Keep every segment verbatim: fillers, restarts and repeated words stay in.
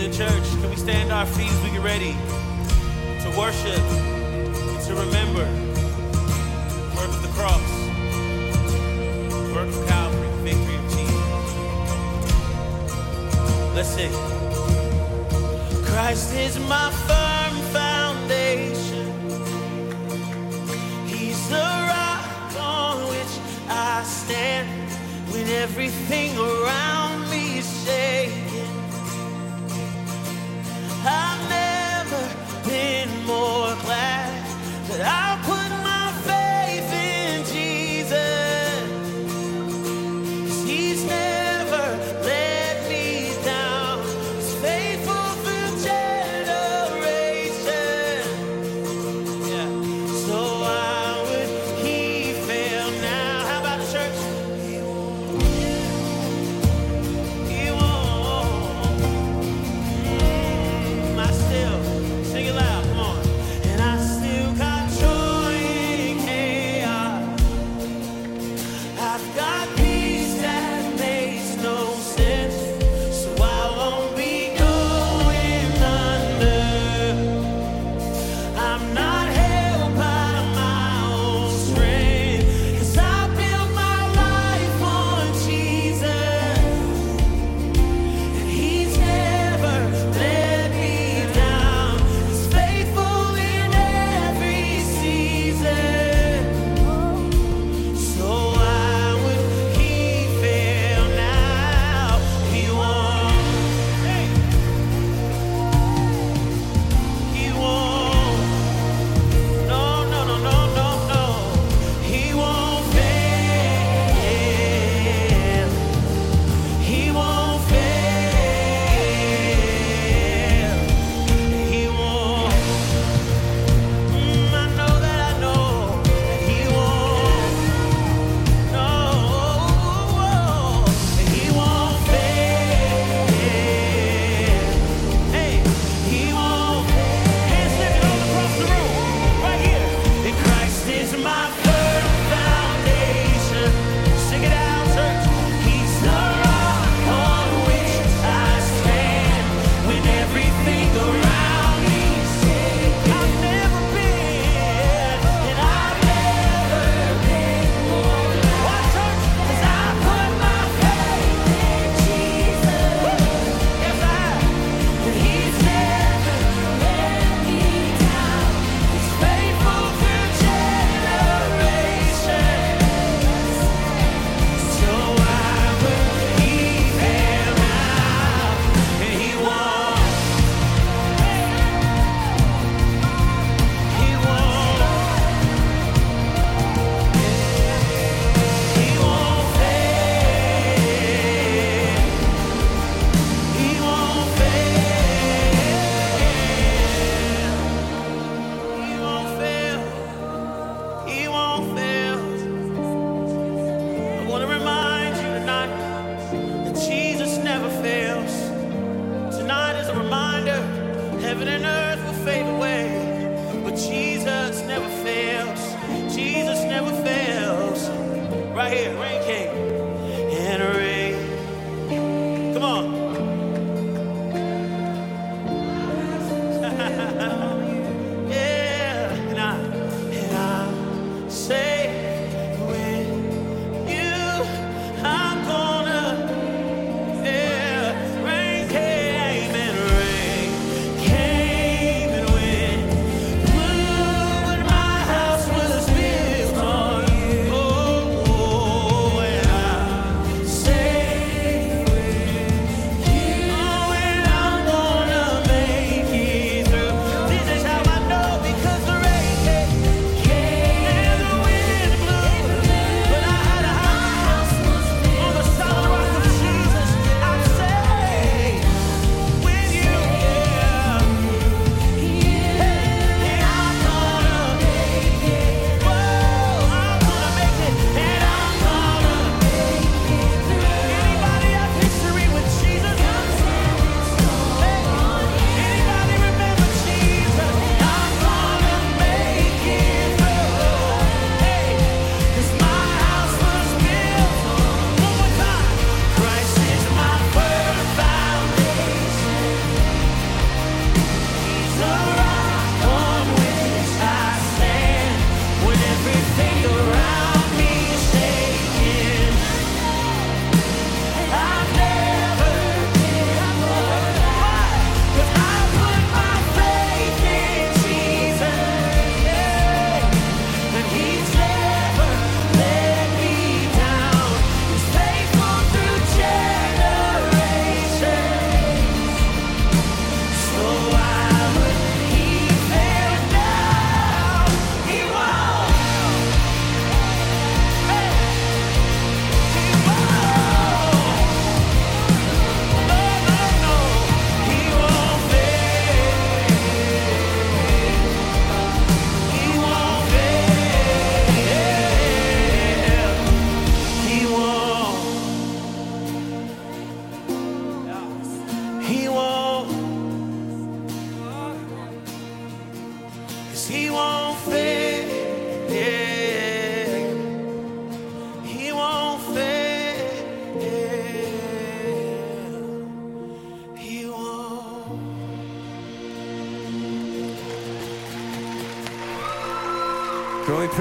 Church, can we stand our feet as we get ready to worship, to remember the work of the cross, the work of Calvary, the victory of Jesus. Let's sing. Christ is my firm foundation. He's the rock on which I stand when everything around me is shaking. I've never been more glad that I put my faith in Jesus. 'Cause he's never let me down. He's faithful through generations. Yeah. So why would he fail now? How about the church? He won't. He won't. I still, sing it loud, come on. And I still got joy in chaos. I've got peace that makes no sense. So I won't be going under. I'm not held by my own strength. 'Cause I built my life on Jesus. And he's never let me down. He's faithful in every season. So why would he fail now? He won't. Hey. He won't. No, no, no, no, no, no. He won't fail. He won't fail. He won't. Mm, I know that I know that he won't. No, he won't fail. Hey, he won't. Hands lifted all across the room, right here. And Christ is my firm foundation. Sing it out, church. He's the rock on which I stand when everything around me is shaking. I've never been, and I've never been more glad. Why, church? 'Cause I put my faith in Jesus. Yes, I have. And he's never let me down. He's faithful through generations. So why would he fail now? And he won't. He won't. He won't fail. He won't fail. He won't fail. He won't fail. I want to remind you tonight that Jesus never fails. Tonight is a reminder, heaven and earth will fade away, but Jesus never fails. Jesus never fails. Right here, Rain King. And rain. Come on. Yeah. And I, and I say with you, I'm gonna, yeah. Rain came and rain came and went. Blue, and my house was built on you. Oh, oh, oh.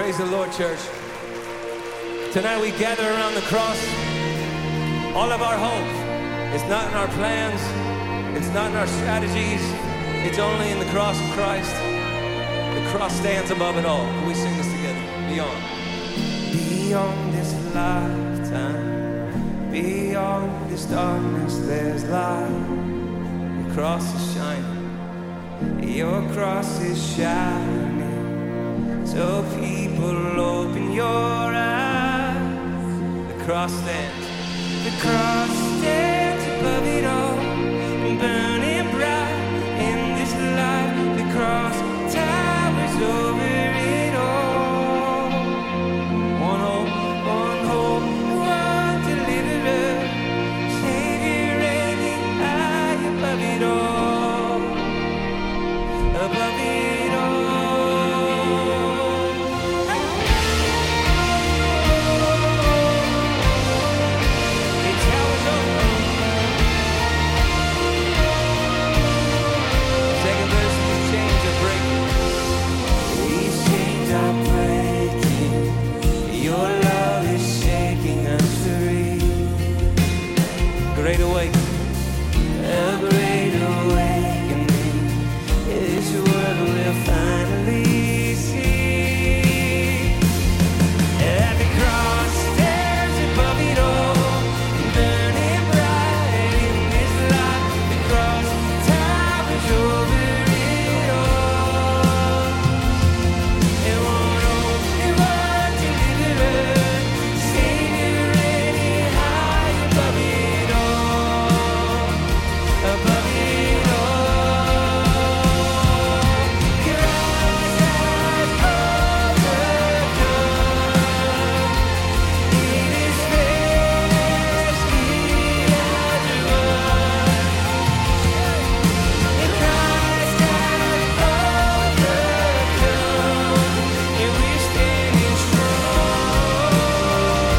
Praise the Lord, church. Tonight we gather around the cross. All of our hope is not in our plans. It's not in our strategies. It's only in the cross of Christ. The cross stands above it all. Can we sing this together? Beyond. Beyond this lifetime, beyond this darkness, there's light. The cross is shining. Your cross is shining. So people open your eyes. The cross stands. The cross stands above it all, burning bright in this life. The cross towers over it all. One hope, one hope, one deliverer, Savior reigning high above it all, above it all. It towers over. Second verse, these chains are breaking. These chains are breaking. Your love is shaking us free. Great awakening. A great awakening. This world will finally see that the cross stands above it all, burning bright in this light. The cross towers over it all. And one hope, and one deliverer, Savior reigning high above it all, above it all. Christ has overcome. It is finished. He has won. And Christ has overcome, and we're standing strong.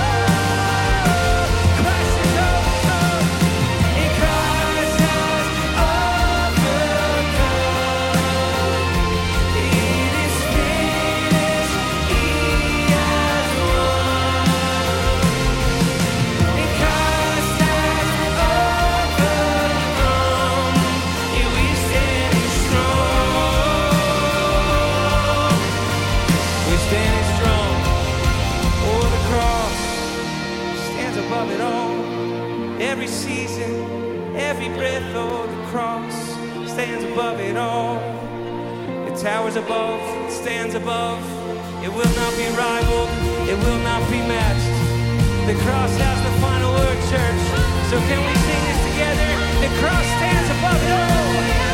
Christ has overcome, and Christ has overcome. It is finished. He has won. And Christ has overcome, and we're standing strong. We're standing strong. Oh, the cross stands above it all. Every season, every breath, oh, the cross stands above it all. It towers above, it stands above. It will not be rivaled, it will not be matched. The cross has the final word, church. So can we sing this together? The cross stands above it all.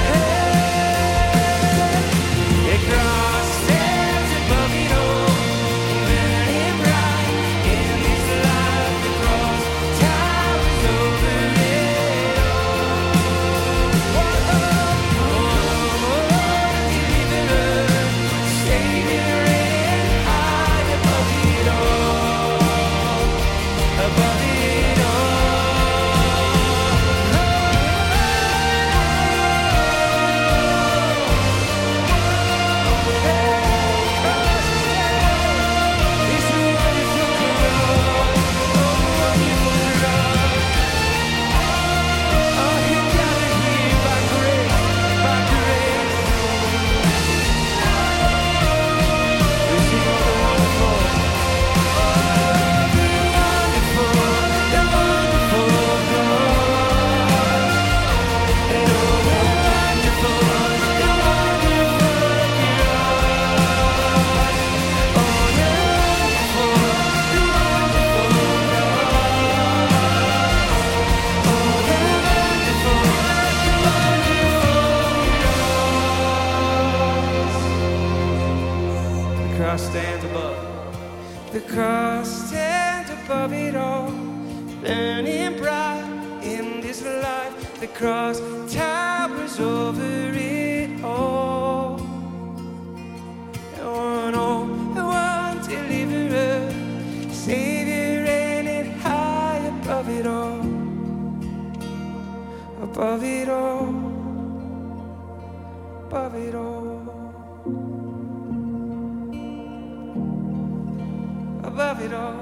Hey! The cross stands above it all, burning bright in this life. The cross towers over it all. One hope, one deliverer, Savior reigning high above it all, above it all. It's a wonderful cross, oh, wonderful cross. Oh, you got it here by grace, by grace. We sing all the wonderful, oh, the wonderful, the wonderful cross. And oh, the wonderful, the wonderful cross. Oh, the wonderful, the wonderful cross. Oh, the wonderful, the wonderful cross. The cross stands above. The cross stands above it all, burning bright in this life. The cross towers over it all. And one hope, and one deliverer, Savior reigning high above it all, above it all, above it all. above it all.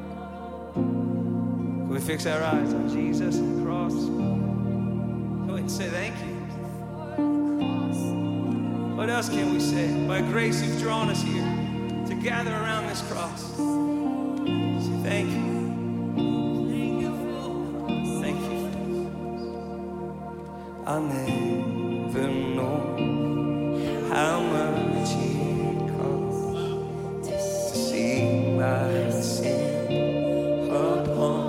Can we fix our eyes on Jesus and the cross? Go ahead and say thank you. What else can we say? By grace you've drawn us here to gather around this cross. Say thank you. Thank you. I'll never know how much it costs to see my sin upon.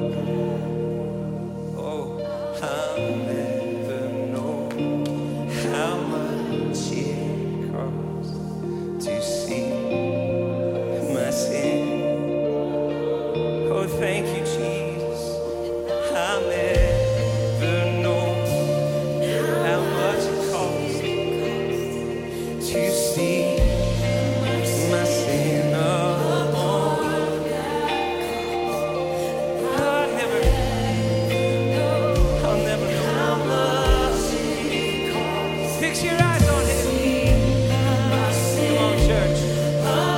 Oh, I'll never know how much it costs to see my sin. Oh, thank you, Jesus. I'll never know how much it costs to see my sin upon. I'll never, I'll never know how much it costs. Fix your eyes on Him. Come on, church. I'll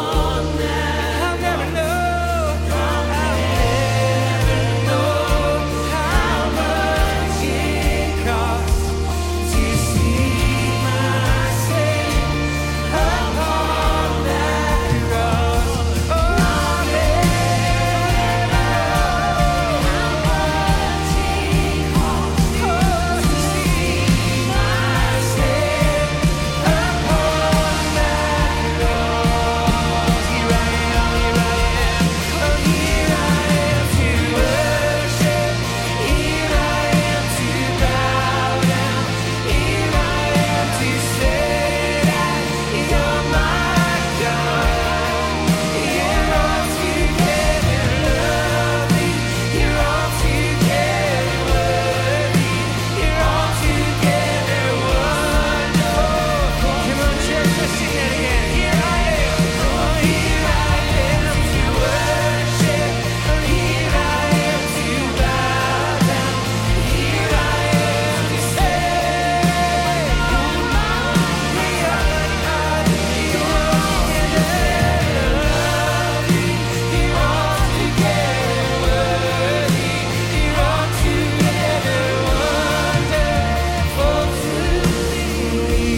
never know. I'll never know how much it costs to see my sin upon that cross. Oh, I'll never know how much it costs to see my sin upon that cross. Here I am, here I am, oh here I am to worship, here I am to bow down, here I am to say that you're my God. You're altogether lovely, you're altogether worthy, you're altogether wonderful. Come on, church, let's sing that again. Here I am, oh here I am to worship, oh here I am to bow down, here I am to say you're my God. You're altogether lovely, you're altogether worthy, you're altogether wonderful to me.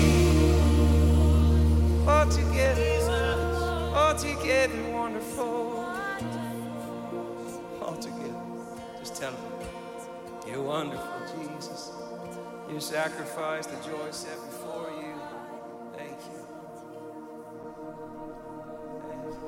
Altogether, altogether wonderful. Altogether. Just tell Him, you're wonderful, Jesus. Your sacrifice, the joy set before you. Thank you. Thank you.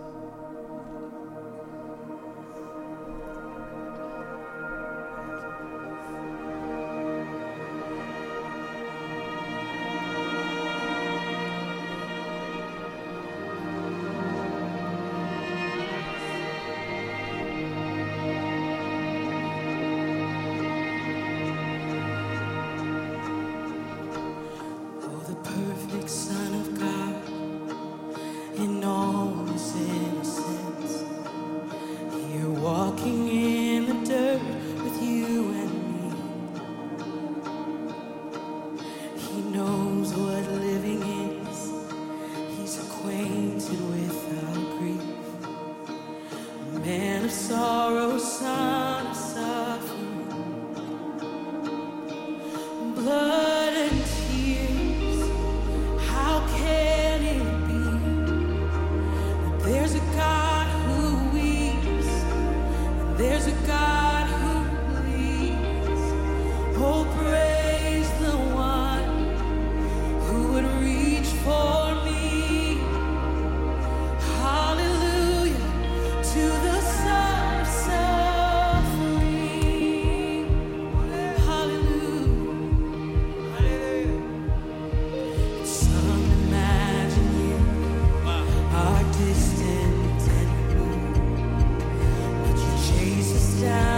Oh, the perfect Son of God, in all His innocence, here walking in the dirt with you and me. He knows what living is. He's acquainted with our grief. A man of sorrow, son of suffering, blood and tears. How can it be that there's a God who weeps, and there's a God who bleeds? Oh, praise the one who would reach for me. Hallelujah to the Son of suffering. Hallelujah. Some imagine you are distant and blue, but you chase us down.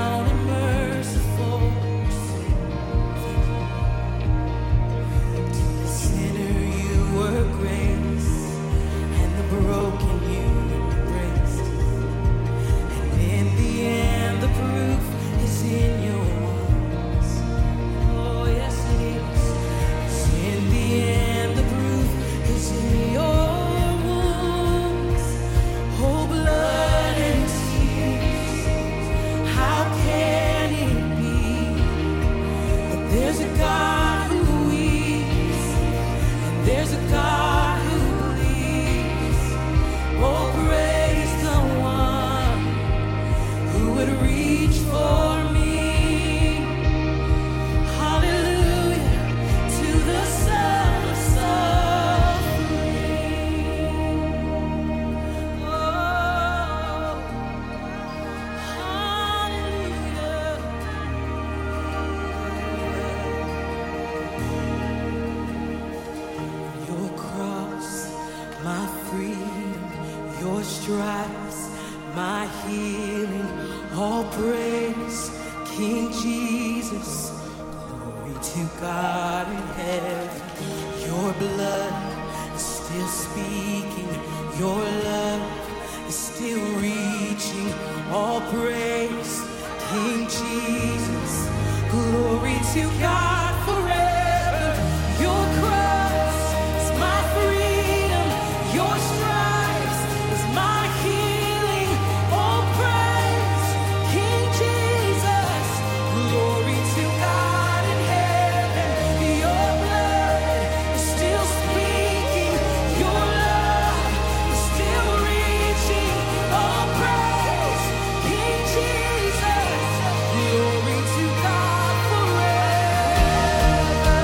Your stripes, my healing, all praise, King Jesus. Glory to God in heaven. Your blood is still speaking. Your love is still reaching. All praise, King Jesus. Glory to God forever. Your cross is my freedom. Your stripes is my healing. All praise, King Jesus. Glory to God in heaven. Your blood is still speaking. Your love is still reaching. All praise, King Jesus. Glory to God forever.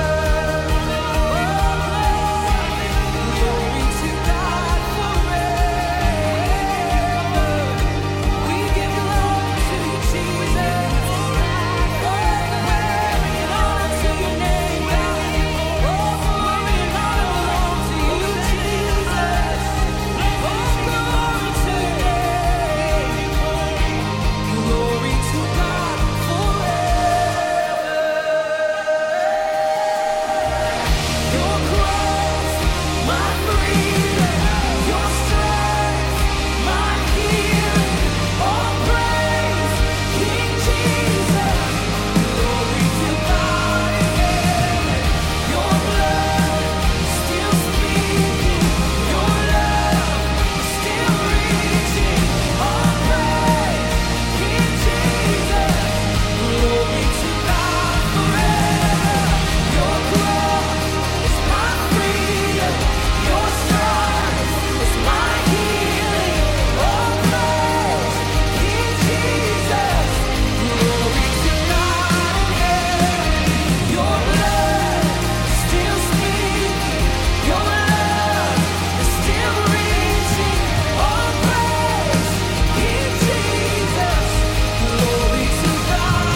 Glory to God forever. We give glory to you, Jesus. Glory and honor to your name, God. Glory and honor belong to you, Jesus. Glory to your name. Glory to God forever. Your cross, my freedom. Your stripes, my healing. All praise, King Jesus. Glory to God in heaven. Your blood is still speaking. Your love is still reaching. All praise, King Jesus. Glory to God forever. Your cross is my freedom. Your stripes is my healing. All praise, King Jesus. Glory to God in heaven. Your blood is still speaking. Your love is still reaching. All praise, King Jesus. Glory to God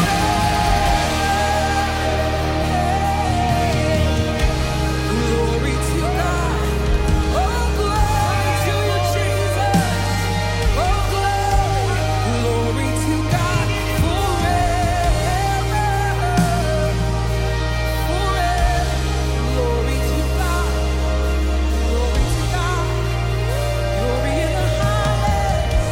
forever. Glory to God. Oh, glory to you, Jesus. Oh, glory. Glory to God forever. Forever. Glory to God. Glory to God. Glory in the highest.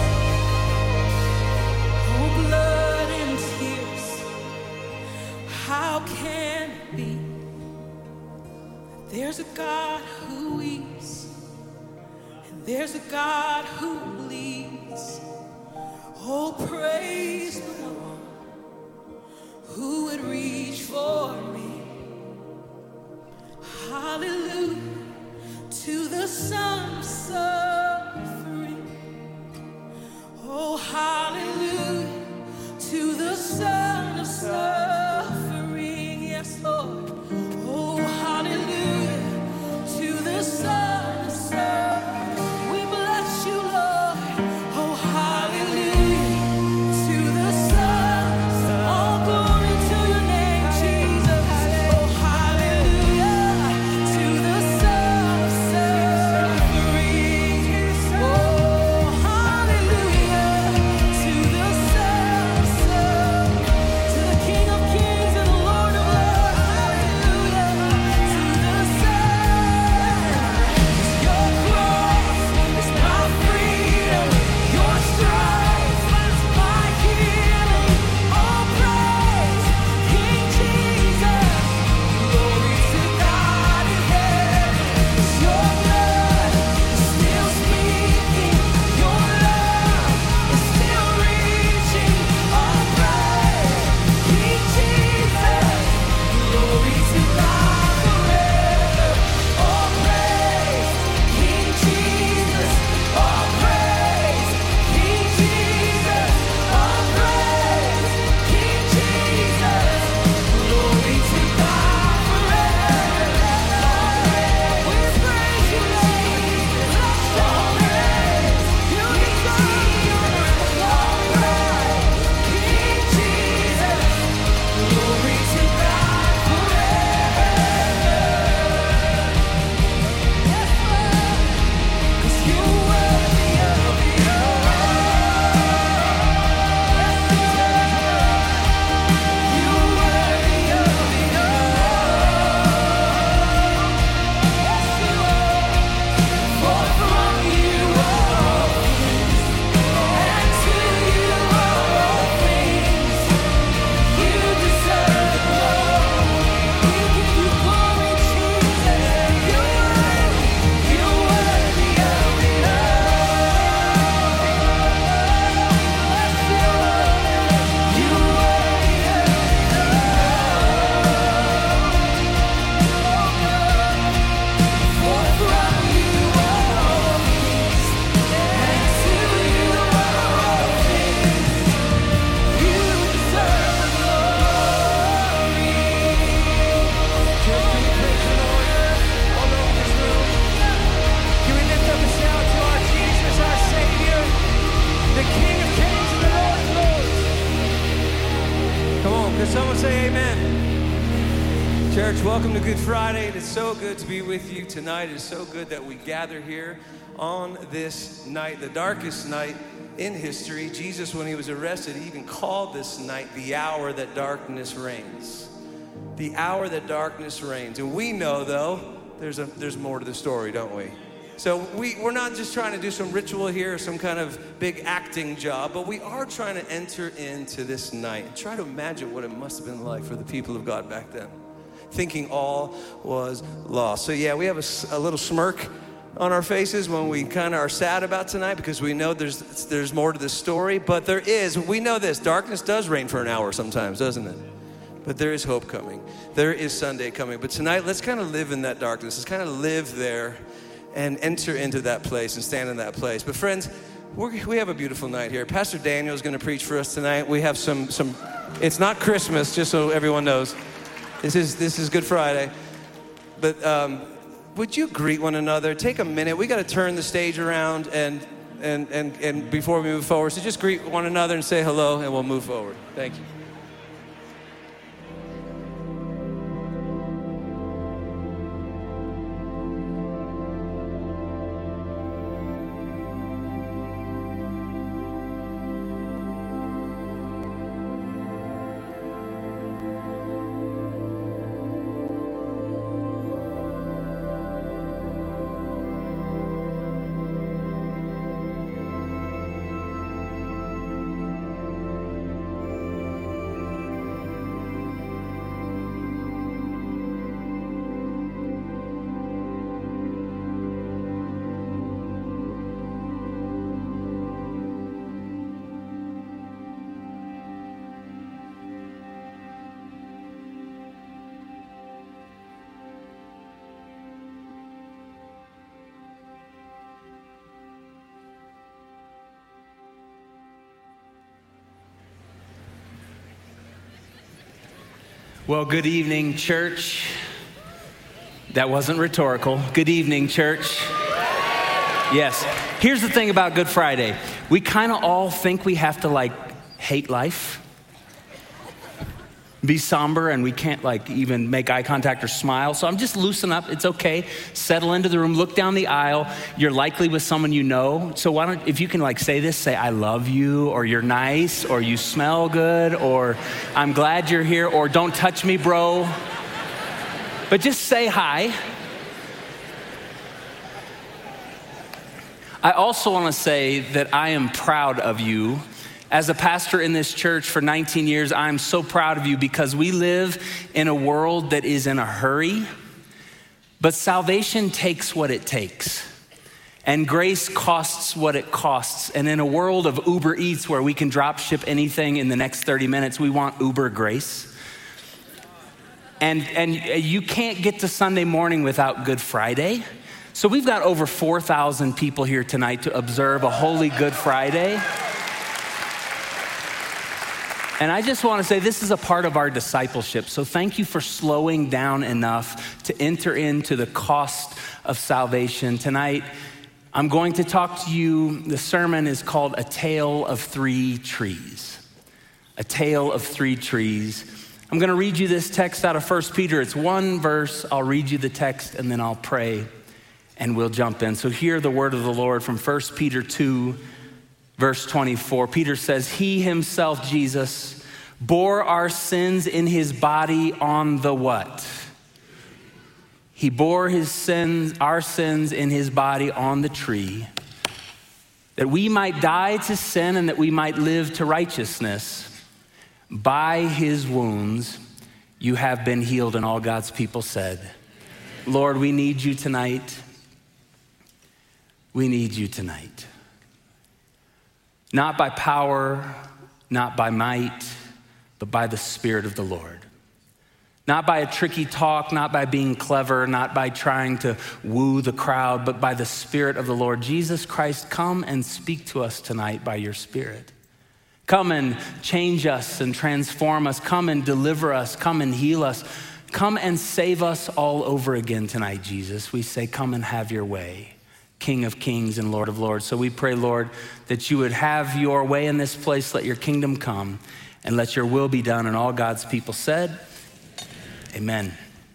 Oh, blood and tears. How can it be? There's a God who weeps, and there's a God who bleeds. Oh, praise the one who would reach for me. Hallelujah to the Son of suffering. Oh, hallelujah to the Son of suffering. Yes, Lord. Oh, hallelujah to the Son of suffering. We bless you, Lord. Oh, hallelujah to the Son. All glory to your name, Jesus. Oh, hallelujah to the Son of suffering. Church, welcome to Good Friday. It is so good to be with you tonight. It is so good that we gather here on this night, the darkest night in history. Jesus, when he was arrested, he even called this night the hour that darkness reigns. The hour that darkness reigns. And we know, though, there's a there's more to the story, don't we? So we, we're not just trying to do some ritual here, some kind of big acting job, but we are trying to enter into this night and try to imagine what it must have been like for the people of God back then, thinking all was lost. So yeah, we have a, a little smirk on our faces when we kind of are sad about tonight because we know there's there's more to this story, but there is, we know this, darkness does reign for an hour sometimes, doesn't it? But there is hope coming. There is Sunday coming. But tonight, let's kind of live in that darkness. Let's kind of live there and enter into that place and stand in that place. But friends, we're, we have a beautiful night here. Pastor Daniel is going to preach for us tonight. We have some, some. It's not Christmas, just so everyone knows. This is this is Good Friday. But um, would you greet one another? Take a minute. We got to turn the stage around and, and, and, and before we move forward. So just greet one another and say hello, and we'll move forward. Thank you. Well, good evening, church. That wasn't rhetorical. Good evening, church. Yes. Here's the thing about Good Friday. We kind of all think we have to like hate life, be somber, and we can't like even make eye contact or smile. So I'm just loosen up. It's okay. Settle into the room. Look down the aisle. You're likely with someone you know. So why don't, if you can like say this, say, I love you, or you're nice, or you smell good, or I'm glad you're here, or don't touch me, bro. But just say hi. I also want to say that I am proud of you. As a pastor in this church for nineteen years, I'm so proud of you because we live in a world that is in a hurry, but salvation takes what it takes. And grace costs what it costs. And in a world of Uber Eats where we can drop ship anything in the next thirty minutes, we want Uber grace. And, and you can't get to Sunday morning without Good Friday. So we've got over four thousand people here tonight to observe a holy Good Friday. And I just want to say this is a part of our discipleship. So thank you for slowing down enough to enter into the cost of salvation. Tonight, I'm going to talk to you. The sermon is called A Tale of Three Trees. A Tale of Three Trees. I'm going to read you this text out of First Peter. It's one verse. I'll read you the text and then I'll pray and we'll jump in. So hear the word of the Lord from First Peter two, verse twenty-four. Peter says, he himself, Jesus, bore our sins in his body on the what? He bore his sins, our sins in his body on the tree, that we might die to sin and that we might live to righteousness. By his wounds, you have been healed. And all God's people said, Lord, we need you tonight. We need you tonight. Not by power, not by might, but by the Spirit of the Lord. Not by a tricky talk, not by being clever, not by trying to woo the crowd, but by the Spirit of the Lord. Jesus Christ, come and speak to us tonight by your Spirit. Come and change us and transform us. Come and deliver us. Come and heal us. Come and save us all over again tonight, Jesus. We say, come and have your way, King of kings and Lord of lords. So we pray, Lord, that you would have your way in this place. Let your kingdom come and let your will be done. And all God's people said, amen.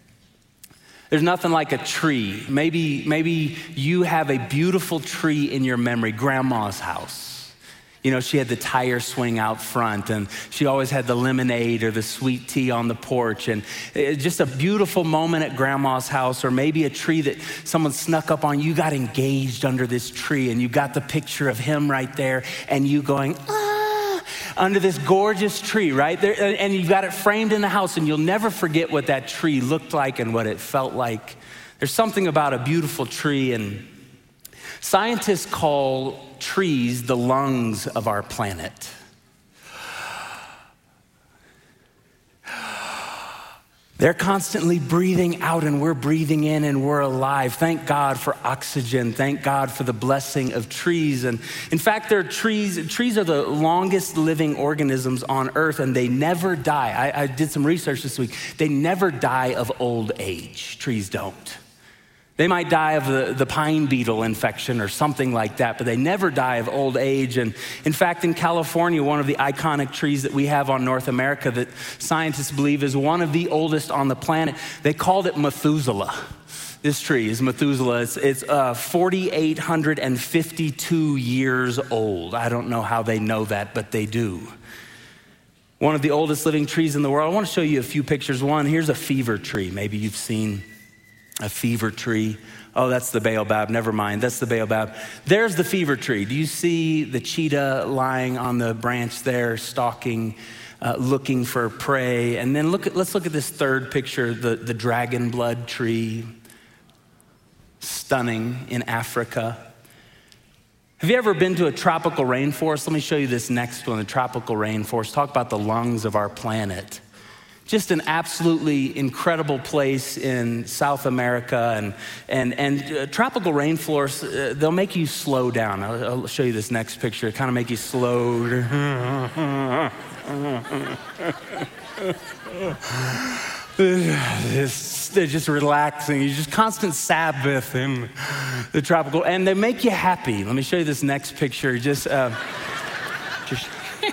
There's nothing like a tree. Maybe, maybe you have a beautiful tree in your memory, grandma's house. You know, she had the tire swing out front, and she always had the lemonade or the sweet tea on the porch, and it, just a beautiful moment at grandma's house. Or maybe a tree that someone snuck up on. You got engaged under this tree, and you got the picture of him right there, and you going, ah, under this gorgeous tree, right there, and you've got it framed in the house, and you'll never forget what that tree looked like and what it felt like. There's something about a beautiful tree, and scientists call trees the lungs of our planet. They're constantly breathing out and we're breathing in and we're alive. Thank God for oxygen. Thank God for the blessing of trees. And in fact, they're trees, trees are the longest living organisms on earth, and they never die. I, I did some research this week. They never die of old age. Trees don't. They might die of the, the pine beetle infection or something like that, but they never die of old age. And in fact, in California, one of the iconic trees that we have on North America that scientists believe is one of the oldest on the planet, they called it Methuselah. This tree is Methuselah. It's, it's uh, four thousand eight hundred fifty-two years old. I don't know how they know that, but they do. One of the oldest living trees in the world. I want to show you a few pictures. One, here's a fever tree. Maybe you've seen a fever tree. Oh, that's the baobab. Never mind. That's the baobab. There's the fever tree. Do you see the cheetah lying on the branch there, stalking, uh, looking for prey? And then look at, let's look at this third picture, the, the dragon blood tree. Stunning in Africa. Have you ever been to a tropical rainforest? Let me show you this next one, the tropical rainforest. Talk about the lungs of our planet. Just an absolutely incredible place in South America, and and and uh, tropical rainforests, uh, they'll make you slow down. I'll, I'll show you this next picture, kind of make you slow. It's, they're just relaxing. You just constant Sabbath in the tropical, and they make you happy. Let me show you this next picture. Just, uh, just.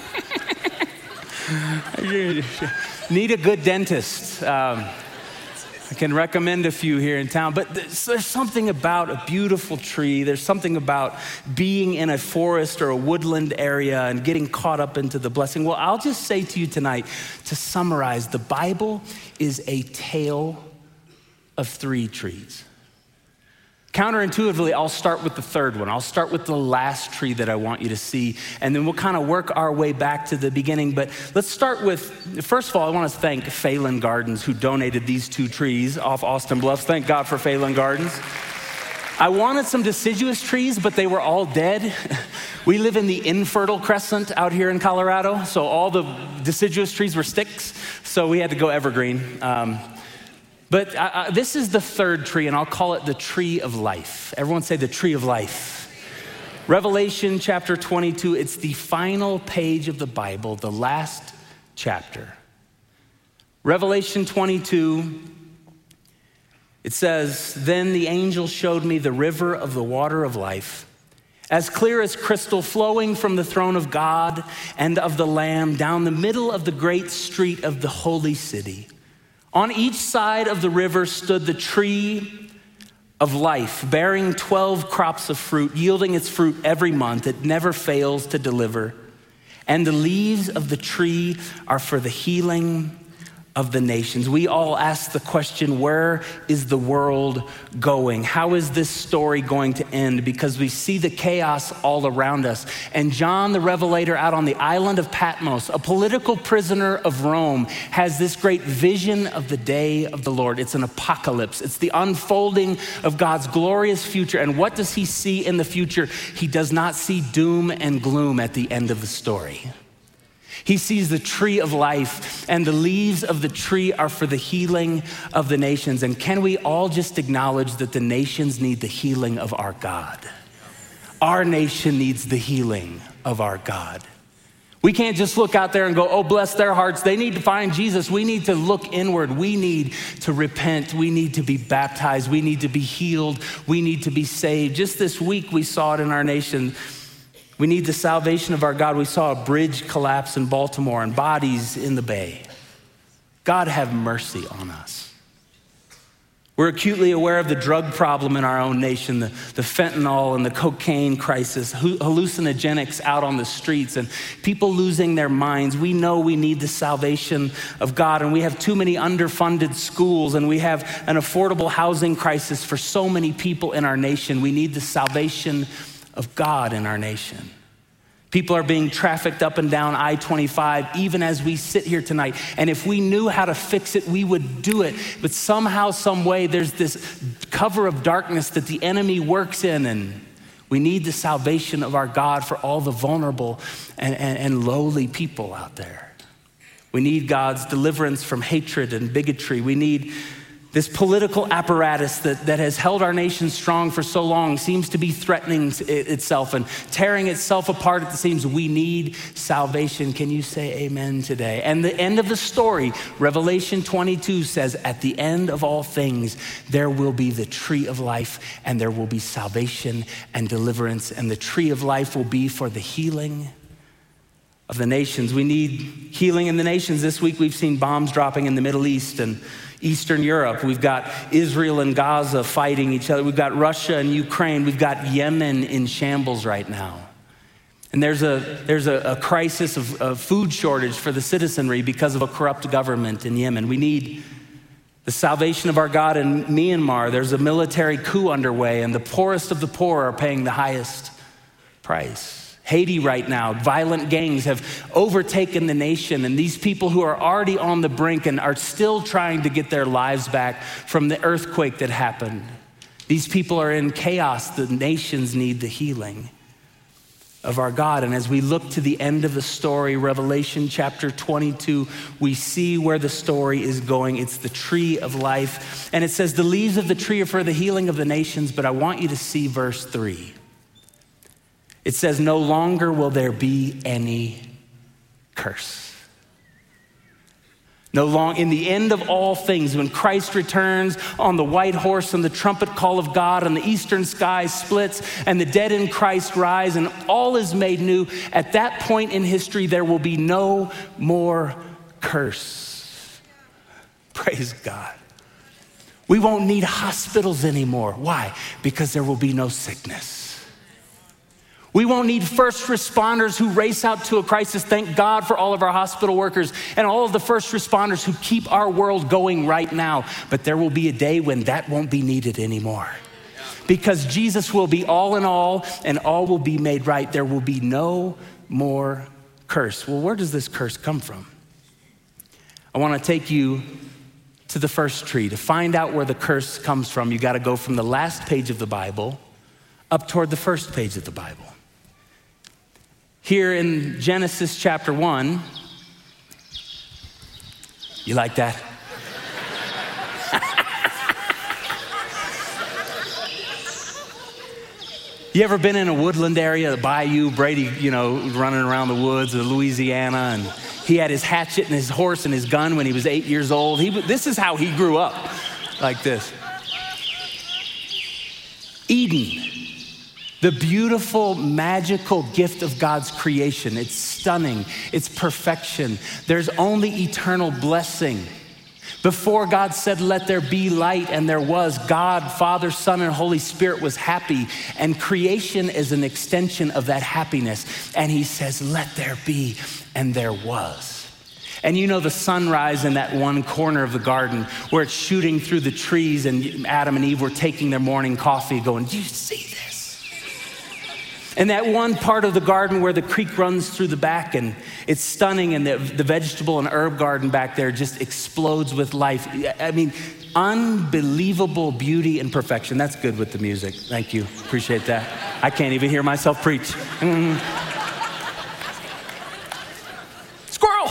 Need a good dentist. Um, I can recommend a few here in town, but there's, there's something about a beautiful tree. There's something about being in a forest or a woodland area and getting caught up into the blessing. Well, I'll just say to you tonight, to summarize, the Bible is a tale of three trees. Counterintuitively, I'll start with the third one. I'll start with the last tree that I want you to see, and then we'll kind of work our way back to the beginning. But let's start with, first of all, I want to thank Phelan Gardens, who donated these two trees off Austin Bluffs. Thank God for Phelan Gardens. I wanted some deciduous trees, but they were all dead. We live in the infertile crescent out here in Colorado, so all the deciduous trees were sticks, so we had to go evergreen. Um, But uh, this is the third tree, and I'll call it the tree of life. Everyone say the tree of life. Revelation chapter twenty-two, it's the final page of the Bible, the last chapter. Revelation twenty-two, it says, "Then the angel showed me the river of the water of life, as clear as crystal, flowing from the throne of God and of the Lamb down the middle of the great street of the holy city. On each side of the river stood the tree of life, bearing twelve crops of fruit, yielding its fruit every month. It never fails to deliver. And the leaves of the tree are for the healing of the nations." We all ask the question, where is the world going? How is this story going to end? Because we see the chaos all around us. And John the Revelator out on the island of Patmos, a political prisoner of Rome, has this great vision of the day of the Lord. It's an apocalypse. It's the unfolding of God's glorious future. And what does he see in the future? He does not see doom and gloom at the end of the story. He sees the tree of life, and the leaves of the tree are for the healing of the nations. And can we all just acknowledge that the nations need the healing of our God? Our nation needs the healing of our God. We can't just look out there and go, oh, bless their hearts. They need to find Jesus. We need to look inward. We need to repent. We need to be baptized. We need to be healed. We need to be saved. Just this week, we saw it in our nation. We need the salvation of our God. We saw a bridge collapse in Baltimore and bodies in the bay. God have mercy on us. We're acutely aware of the drug problem in our own nation, the, the fentanyl and the cocaine crisis, hallucinogenics out on the streets, and people losing their minds. We know we need the salvation of God, and we have too many underfunded schools, and we have an affordable housing crisis for so many people in our nation. We need the salvation of God in our nation. People are being trafficked up and down I twenty-five even as we sit here tonight. And if we knew how to fix it, we would do it. But somehow, some way, there's this cover of darkness that the enemy works in. And we need the salvation of our God for all the vulnerable and, and, and lowly people out there. We need God's deliverance from hatred and bigotry. We need this political apparatus that, that has held our nation strong for so long seems to be threatening itself and tearing itself apart at the seams. We need salvation. Can you say amen today? And the end of the story, Revelation twenty-two says, at the end of all things, there will be the tree of life, and there will be salvation and deliverance. And the tree of life will be for the healing of the nations. We need healing in the nations. This week we've seen bombs dropping in the Middle East and Eastern Europe. We've got Israel and Gaza fighting each other. We've got Russia and Ukraine. We've got Yemen in shambles right now. And there's a there's a, a crisis of, of food shortage for the citizenry because of a corrupt government in Yemen. We need the salvation of our God in Myanmar. There's a military coup underway, and the poorest of the poor are paying the highest price. Haiti right now, violent gangs have overtaken the nation, and these people who are already on the brink and are still trying to get their lives back from the earthquake that happened. These people are in chaos. The nations need the healing of our God. And as we look to the end of the story, Revelation chapter twenty-two, we see where the story is going. It's the tree of life. And it says the leaves of the tree are for the healing of the nations, but I want you to see verse three. It says, no longer will there be any curse. No long, in the end of all things, when Christ returns on the white horse and the trumpet call of God and the eastern sky splits and the dead in Christ rise and all is made new, at that point in history, there will be no more curse. Praise God. We won't need hospitals anymore. Why? Because there will be no sickness. We won't need first responders who race out to a crisis. Thank God for all of our hospital workers and all of the first responders who keep our world going right now. But there will be a day when that won't be needed anymore. Because Jesus will be all in all, and all will be made right. There will be no more curse. Well, where does this curse come from? I want to take you to the first tree. To find out where the curse comes from, you got to go from the last page of the Bible up toward the first page of the Bible. Here in Genesis chapter one, you like that? You ever been in a woodland area, the bayou, Brady, you know, running around the woods of Louisiana, and he had his hatchet and his horse and his gun when he was eight years old. He, this is how he grew up, like this. Eden. The beautiful, magical gift of God's creation. It's stunning. It's perfection. There's only eternal blessing. Before God said, let there be light, and there was, God, Father, Son, and Holy Spirit was happy. And creation is an extension of that happiness. And he says, let there be, and there was. And you know the sunrise in that one corner of the garden where it's shooting through the trees, and Adam and Eve were taking their morning coffee going, do you see this? And that one part of the garden where the creek runs through the back, and it's stunning, and the, the vegetable and herb garden back there just explodes with life. I mean, unbelievable beauty and perfection. That's good with the music. Thank you. Appreciate that. I can't even hear myself preach. Mm. Squirrel!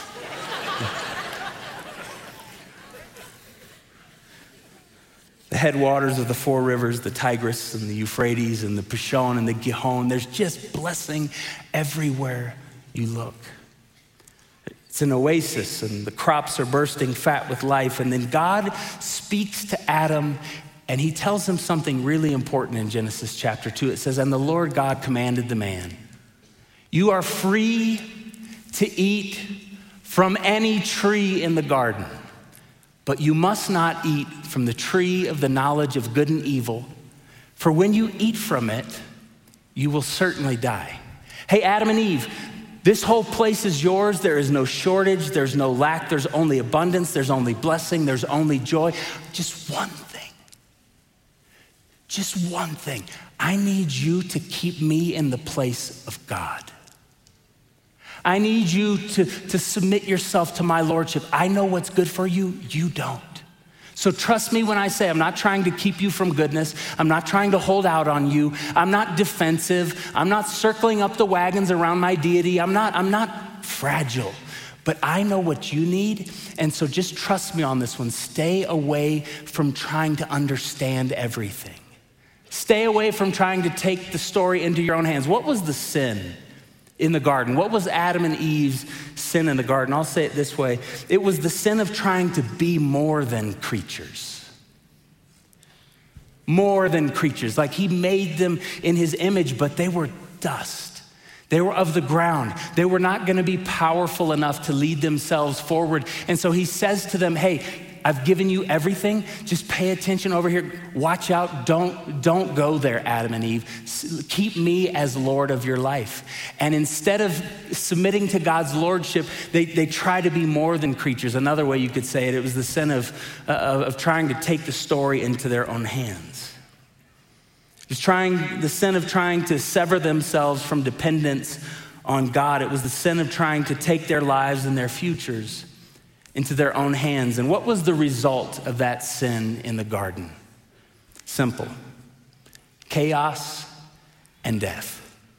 The headwaters of the four rivers, the Tigris and the Euphrates and the Pishon and the Gihon. There's just blessing everywhere you look. It's an oasis, and the crops are bursting fat with life. And then God speaks to Adam, and he tells him something really important in Genesis chapter two. It says, and the Lord God commanded the man, you are free to eat from any tree in the garden, but you must not eat from the tree of the knowledge of good and evil, for when you eat from it, you will certainly die. Hey, Adam and Eve, this whole place is yours. There is no shortage. There's no lack. There's only abundance. There's only blessing. There's only joy. Just one thing. Just one thing. I need you to keep me in the place of God. I need you to, to submit yourself to my lordship. I know what's good for you. You don't. So trust me when I say I'm not trying to keep you from goodness. I'm not trying to hold out on you. I'm not defensive. I'm not circling up the wagons around my deity. I'm not, I'm not fragile, but I know what you need. And so just trust me on this one. Stay away from trying to understand everything. Stay away from trying to take the story into your own hands. What was the sin in the garden? What was Adam and Eve's sin in the garden? I'll say it this way. It was the sin of trying to be more than creatures. More than creatures. Like he made them in his image, but they were dust. They were of the ground. They were not going to be powerful enough to lead themselves forward. And so he says to them, hey, I've given you everything. Just pay attention over here. Watch out. Don't, don't go there, Adam and Eve. Keep me as Lord of your life. And instead of submitting to God's lordship, they, they try to be more than creatures. Another way you could say it, it was the sin of, uh, of trying to take the story into their own hands. It was trying, the sin of trying to sever themselves from dependence on God. It was the sin of trying to take their lives and their futures into their own hands. And what was the result of that sin in the garden? Simple. Chaos and death.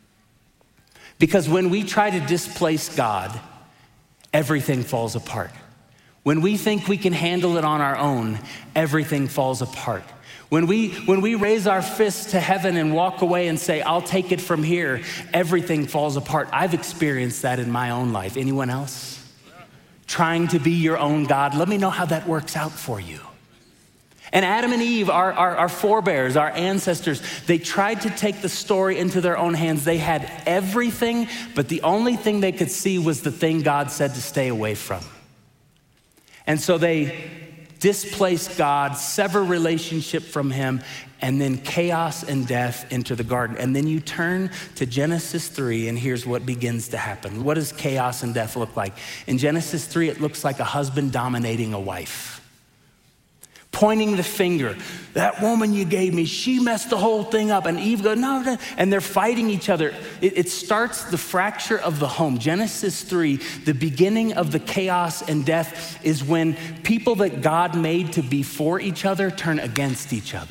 Because when we try to displace God, everything falls apart. When we think we can handle it on our own, everything falls apart. When we, when we raise our fists to heaven and walk away and say, I'll take it from here, everything falls apart. I've experienced that in my own life. Anyone else? Trying to be your own God. Let me know how that works out for you. And Adam and Eve, our, our, our forebears, our ancestors, they tried to take the story into their own hands. They had everything, but the only thing they could see was the thing God said to stay away from. And so they displace God, sever relationship from him, and then chaos and death enter the garden. And then you turn to Genesis three, and here's what begins to happen. What does chaos and death look like? In Genesis three, it looks like a husband dominating a wife. Pointing the finger, that woman you gave me, she messed the whole thing up. And Eve goes, no, no. And they're fighting each other. It, it starts the fracture of the home. Genesis three, the beginning of the chaos and death is when people that God made to be for each other turn against each other.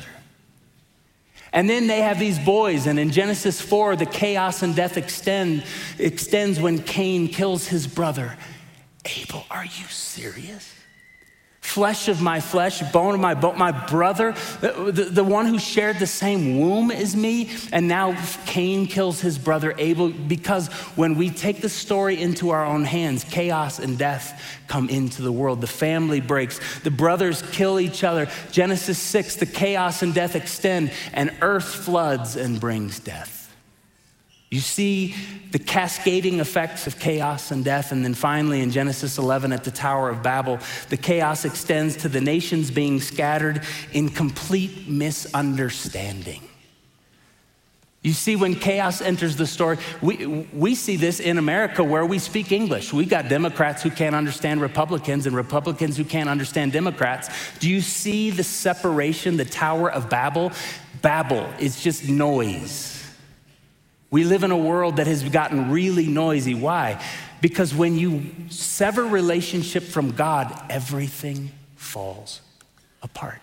And then they have these boys, and in Genesis four, the chaos and death extend, extends when Cain kills his brother. Abel, are you serious? Flesh of my flesh, bone of my bone, my brother, the, the, the one who shared the same womb as me, and now Cain kills his brother Abel, because when we take the story into our own hands, chaos and death come into the world. The family breaks, the brothers kill each other. Genesis six, the chaos and death extend, and earth floods and brings death. You see the cascading effects of chaos and death. And then finally in Genesis eleven at the Tower of Babel, the chaos extends to the nations being scattered in complete misunderstanding. You see, when chaos enters the story, we, we see this in America where we speak English. We've got Democrats who can't understand Republicans and Republicans who can't understand Democrats. Do you see the separation, the Tower of Babel? Babel is just noise. We live in a world that has gotten really noisy. Why? Because when you sever relationship from God, everything falls apart.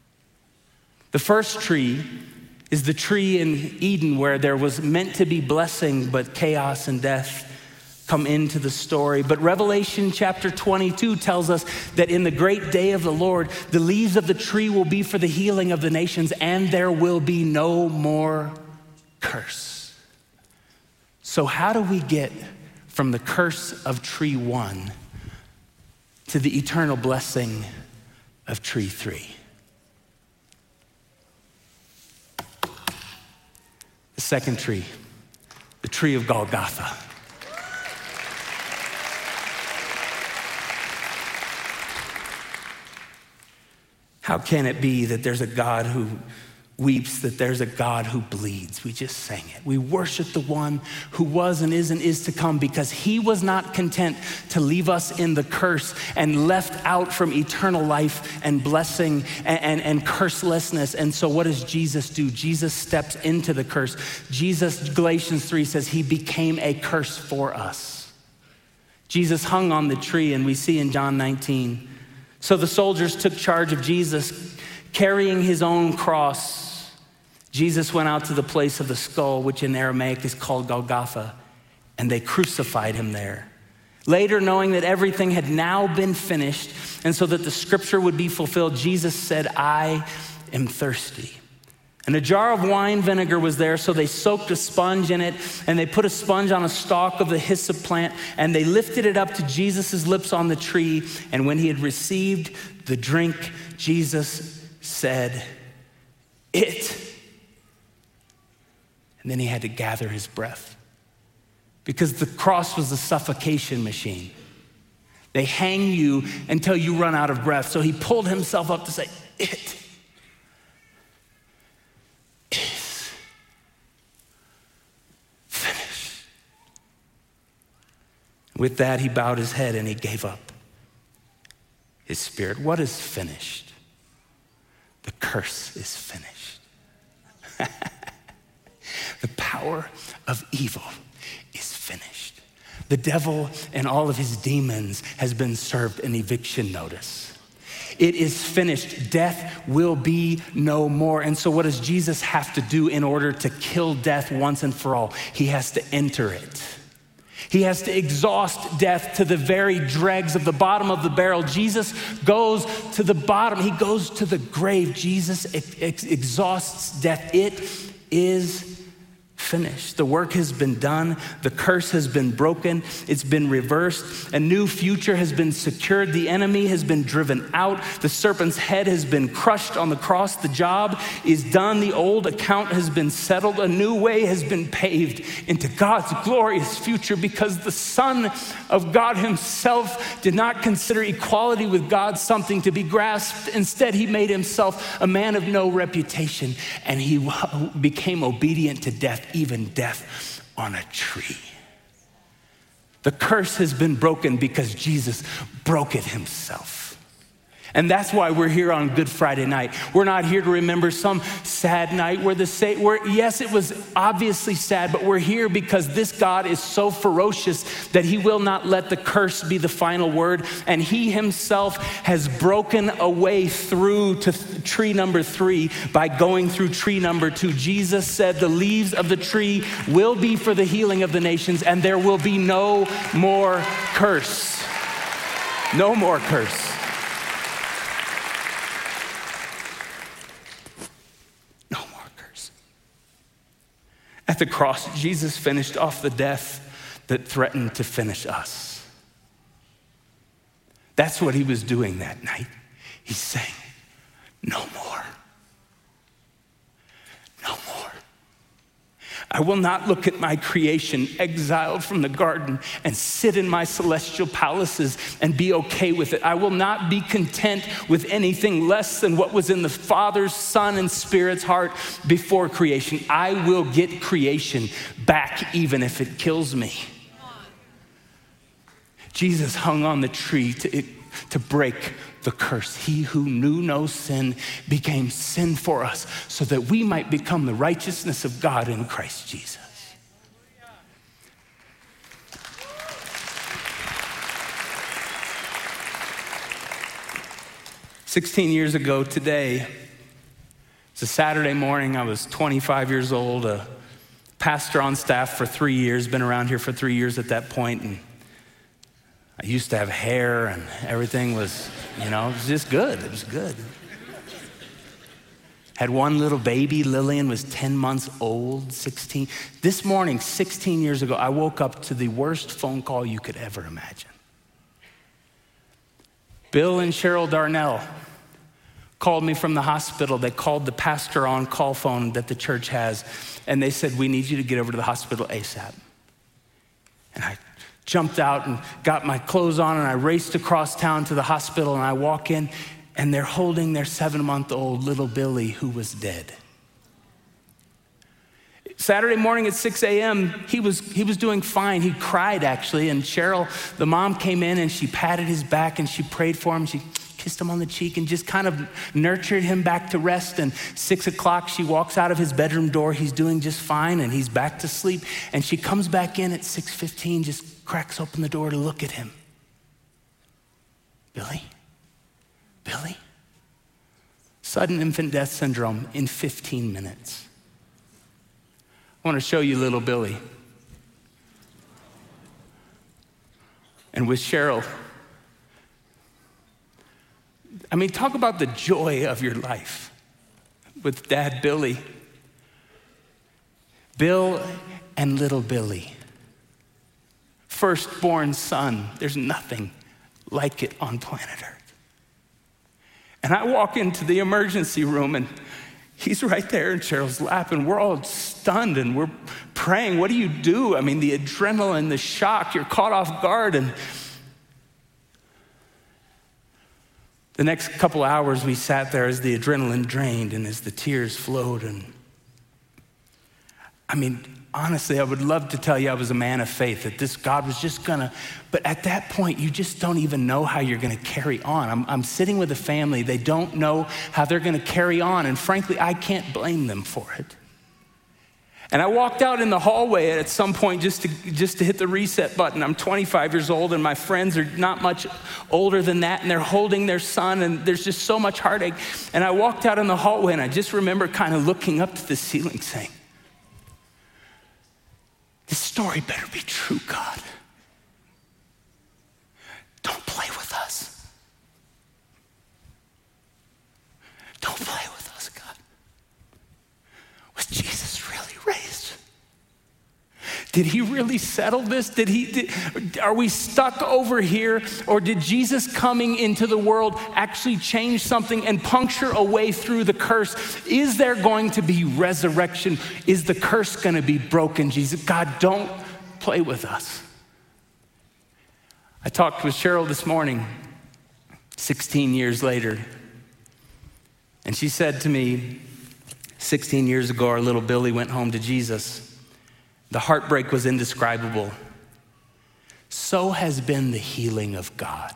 The first tree is the tree in Eden where there was meant to be blessing, but chaos and death come into the story. But Revelation chapter twenty-two tells us that in the great day of the Lord, the leaves of the tree will be for the healing of the nations, and there will be no more curse. So how do we get from the curse of tree one to the eternal blessing of tree three? The second tree, the tree of Golgotha. How can it be that there's a God who weeps, that there's a God who bleeds? We just sang it. We worship the one who was and is and is to come, because he was not content to leave us in the curse and left out from eternal life and blessing and, and, and curselessness. And so what does Jesus do? Jesus steps into the curse. Jesus, Galatians three says, he became a curse for us. Jesus hung on the tree, and we see in John nineteen, so the soldiers took charge of Jesus, carrying his own cross. Jesus went out to the place of the skull, which in Aramaic is called Golgotha, and they crucified him there. Later, knowing that everything had now been finished, and so that the scripture would be fulfilled, Jesus said, I am thirsty. And a jar of wine vinegar was there, so they soaked a sponge in it, and they put a sponge on a stalk of the hyssop plant, and they lifted it up to Jesus' lips on the tree. And when he had received the drink, Jesus said, it. And then he had to gather his breath, because the cross was a suffocation machine. They hang you until you run out of breath. So he pulled himself up to say, it is finished. With that, he bowed his head and he gave up his spirit. What is finished? The curse is finished. The power of evil is finished. The devil and all of his demons has been served an eviction notice. It is finished. Death will be no more. And so what does Jesus have to do in order to kill death once and for all? He has to enter it. He has to exhaust death to the very dregs of the bottom of the barrel. Jesus goes to the bottom. He goes to the grave. Jesus ex- ex- exhausts death. It is finished. The work has been done. The curse has been broken. It's been reversed. A new future has been secured. The enemy has been driven out. The serpent's head has been crushed on the cross. The job is done. The old account has been settled. A new way has been paved into God's glorious future, because the Son of God himself did not consider equality with God something to be grasped. Instead, he made himself a man of no reputation, and he became obedient to death, even death on a tree. The curse has been broken because Jesus broke it himself. And that's why we're here on Good Friday night. We're not here to remember some sad night where the say, where yes, it was obviously sad, but we're here because this God is so ferocious that he will not let the curse be the final word. And he himself has broken a way through to th- tree number three by going through tree number two. Jesus said the leaves of the tree will be for the healing of the nations, and there will be no more curse. No more curse. At the cross, Jesus finished off the death that threatened to finish us. That's what he was doing that night. He's saying, no more. No more. I will not look at my creation exiled from the garden and sit in my celestial palaces and be okay with it. I will not be content with anything less than what was in the Father's, Son, and Spirit's heart before creation. I will get creation back even if it kills me. Jesus hung on the tree to, to break the curse. He who knew no sin became sin for us so that we might become the righteousness of God in Christ Jesus. sixteen years ago today, it's a Saturday morning. I was twenty-five years old, a pastor on staff for three years, been around here for three years at that point, and I used to have hair and everything was, you know, it was just good. It was good. Had one little baby. Lillian was ten months old, sixteen. This morning, sixteen years ago, I woke up to the worst phone call you could ever imagine. Bill and Cheryl Darnell called me from the hospital. They called the pastor on call phone that the church has, and they said, we need you to get over to the hospital ASAP. And I jumped out and got my clothes on, and I raced across town to the hospital, and I walk in, and they're holding their seven-month-old little Billy who was dead. Saturday morning at six a.m., he was, he was doing fine. He cried, actually, and Cheryl, the mom, came in and she patted his back and she prayed for him. She kissed him on the cheek and just kind of nurtured him back to rest. And six o'clock, she walks out of his bedroom door. He's doing just fine and he's back to sleep. And she comes back in at six fifteen, just cracks open the door to look at him. Billy? Billy? Sudden infant death syndrome in fifteen minutes. I want to show you little Billy. And with Cheryl, I mean, talk about the joy of your life with Dad Billy. Bill and little Billy. Firstborn son. There's nothing like it on planet Earth. And I walk into the emergency room and he's right there in Cheryl's lap and we're all stunned and we're praying. What do you do? I mean, the adrenaline, the shock, you're caught off guard. And the next couple hours we sat there as the adrenaline drained and as the tears flowed. And I mean, honestly, I would love to tell you I was a man of faith, that this God was just gonna, but at that point, you just don't even know how you're gonna carry on. I'm, I'm sitting with a family, they don't know how they're gonna carry on, and frankly, I can't blame them for it. And I walked out in the hallway at some point just to, just to hit the reset button. I'm twenty-five years old and my friends are not much older than that and they're holding their son and there's just so much heartache. And I walked out in the hallway and I just remember kind of looking up to the ceiling saying, this story better be true, God. Don't play with us. Don't play with us, God. Was Jesus really raised? Did he really settle this? Did he, did, are we stuck over here? Or did Jesus coming into the world actually change something and puncture a way through the curse? Is there going to be resurrection? Is the curse going to be broken? Jesus, God, don't play with us. I talked with Cheryl this morning, sixteen years later, and she said to me, sixteen years ago, our little Billy went home to Jesus. The heartbreak was indescribable. So has been the healing of God.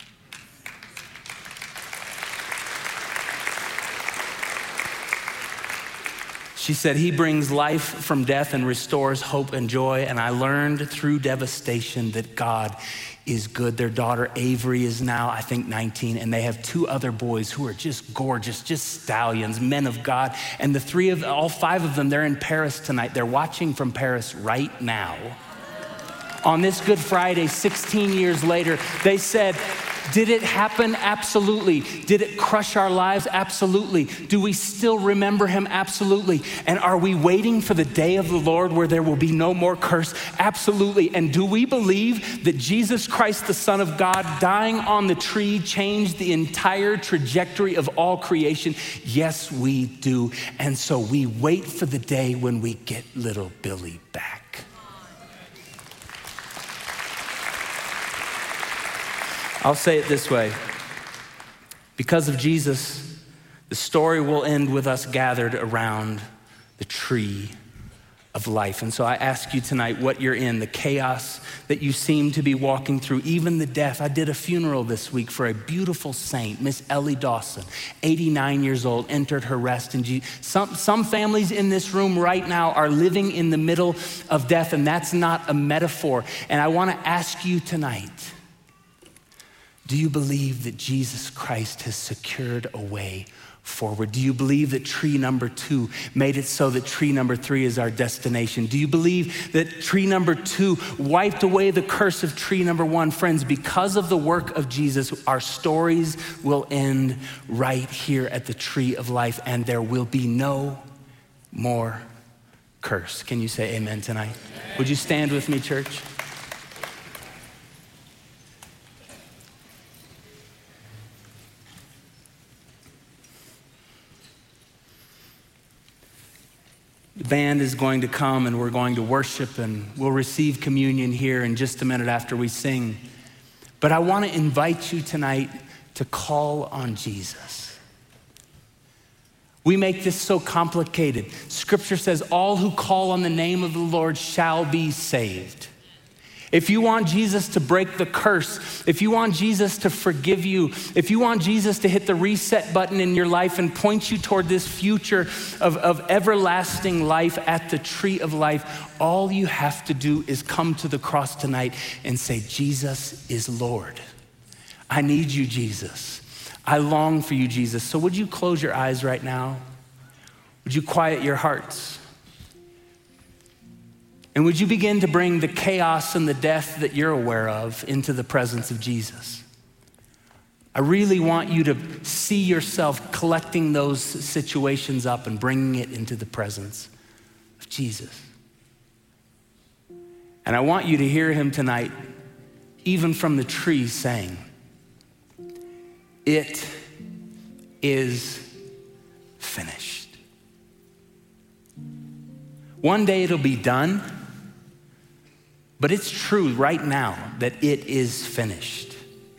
She said, he brings life from death and restores hope and joy. And I learned through devastation that God is good. Their daughter Avery is now, I think, nineteen, and they have two other boys who are just gorgeous, just stallions, men of God. And the three of, all five of them, they're in Paris tonight. They're watching from Paris right now. On this Good Friday, sixteen years later, they said, did it happen? Absolutely. Did it crush our lives? Absolutely. Do we still remember him? Absolutely. And are we waiting for the day of the Lord where there will be no more curse? Absolutely. And do we believe that Jesus Christ, the Son of God, dying on the tree changed the entire trajectory of all creation? Yes, we do. And so we wait for the day when we get little Billy back. I'll say it this way. Because of Jesus, the story will end with us gathered around the tree of life. And so I ask you tonight what you're in, the chaos that you seem to be walking through, even the death. I did a funeral this week for a beautiful saint, Miss Ellie Dawson, eighty-nine years old, entered her rest in Jesus. Some, some families in this room right now are living in the middle of death, and that's not a metaphor. And I want to ask you tonight, do you believe that Jesus Christ has secured a way forward? Do you believe that tree number two made it so that tree number three is our destination? Do you believe that tree number two wiped away the curse of tree number one? Friends, because of the work of Jesus, our stories will end right here at the tree of life, and there will be no more curse. Can you say amen tonight? Amen. Would you stand with me, church? The band is going to come and we're going to worship and we'll receive communion here in just a minute after we sing. But I want to invite you tonight to call on Jesus. We make this so complicated. Scripture says all who call on the name of the Lord shall be saved. If you want Jesus to break the curse, if you want Jesus to forgive you, if you want Jesus to hit the reset button in your life and point you toward this future of, of everlasting life at the tree of life, all you have to do is come to the cross tonight and say, Jesus is Lord. I need you, Jesus. I long for you, Jesus. So would you close your eyes right now? Would you quiet your hearts? And would you begin to bring the chaos and the death that you're aware of into the presence of Jesus? I really want you to see yourself collecting those situations up and bringing it into the presence of Jesus. And I want you to hear him tonight, even from the tree, saying, it is finished. One day it'll be done. But it's true right now that it is finished.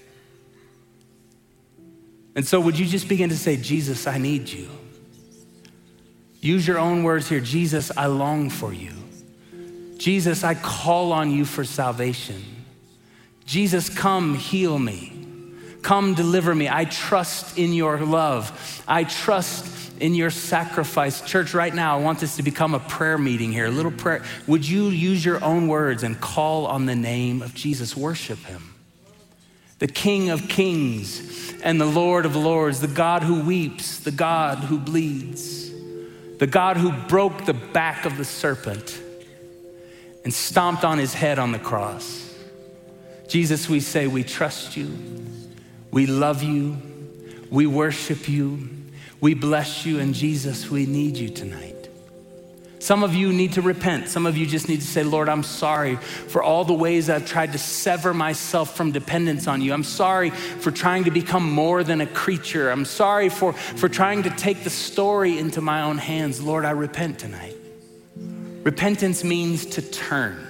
And so would you just begin to say, Jesus, I need you. Use your own words here. Jesus, I long for you. Jesus, I call on you for salvation. Jesus, come heal me. Come deliver me. I trust in your love. I trust in your sacrifice. Church, right now, I want this to become a prayer meeting here, a little prayer. Would you use your own words and call on the name of Jesus? Worship him. The King of Kings and the Lord of Lords, the God who weeps, the God who bleeds, the God who broke the back of the serpent and stomped on his head on the cross. Jesus, we say we trust you. We love you. We worship you. We bless you, and Jesus, we need you tonight. Some of you need to repent. Some of you just need to say, Lord, I'm sorry for all the ways I've tried to sever myself from dependence on you. I'm sorry for trying to become more than a creature. I'm sorry for, for trying to take the story into my own hands. Lord, I repent tonight. Repentance means to turn.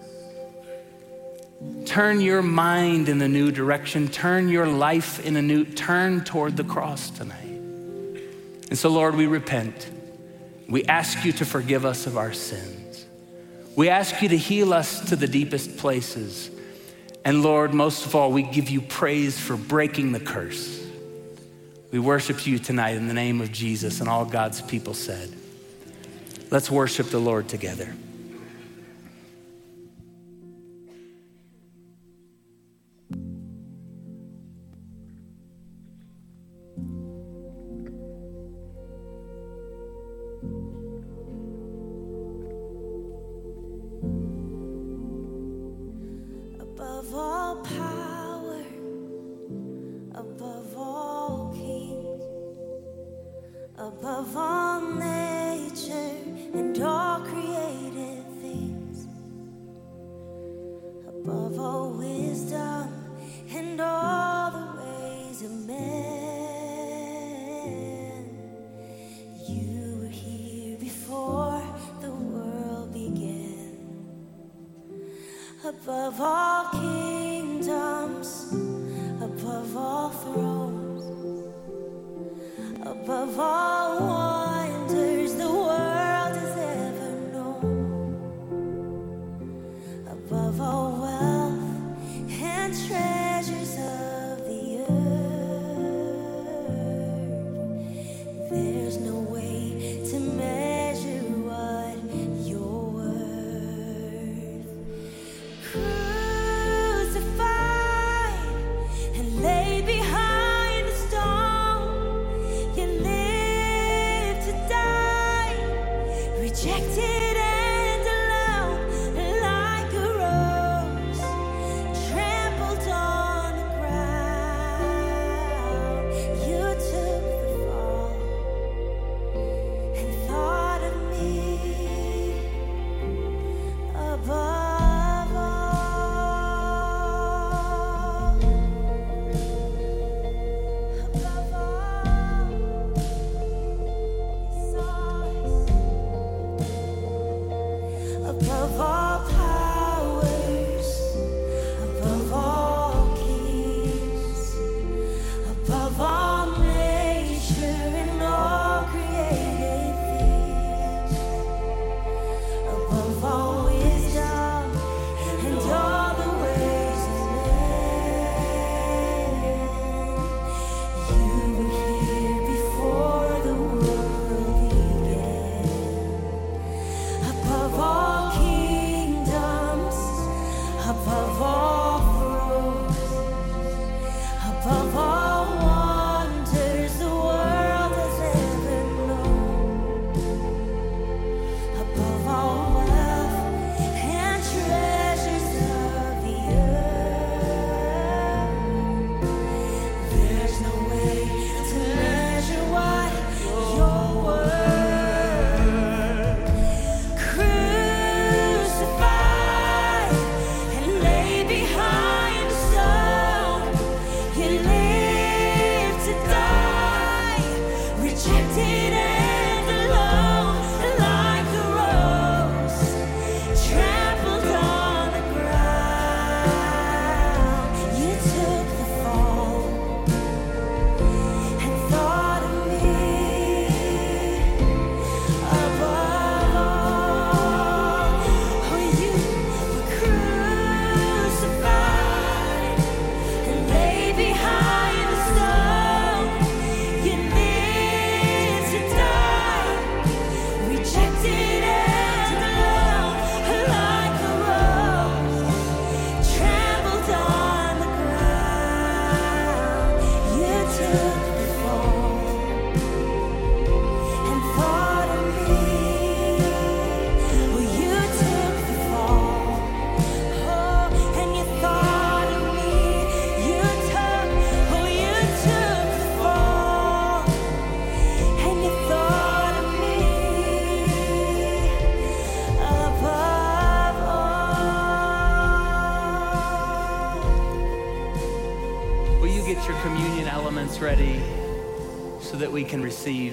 Turn your mind in a new direction. Turn your life in a new, turn toward the cross tonight. And so, Lord, we repent. We ask you to forgive us of our sins. We ask you to heal us to the deepest places. And Lord, most of all, we give you praise for breaking the curse. We worship you tonight in the name of Jesus, and all God's people said. Let's worship the Lord together. Above all power, above all kings, above all nature and all created things, above all wisdom and all the ways of man, you were here before the world began. Above all kingdoms, above all thrones, above all wonders the world has ever known, above all wealth and treasures of the earth, there's no way to measure what you're worth. Crucified and laid behind the stone, you lived to die, rejected and alone like a rose. above all rules, above all wonders the world has ever known, above all wealth and treasures of the earth. There's no way to measure what you're worth. Crucified and laid behind a stone, you lived to die, rejected and alone, like a rose trampled on the ground. You took the fall and thought of me above all. Oh, you were crucified and laid behind a stone. You lived to die, rejected and alone, like a rose trampled on the ground. You took the fall and thought of me. Oh, you took the fall. Oh, and you thought of me. You took, oh, you took the fall and you thought of me above all. Will you get your communion elements ready so that we can receive?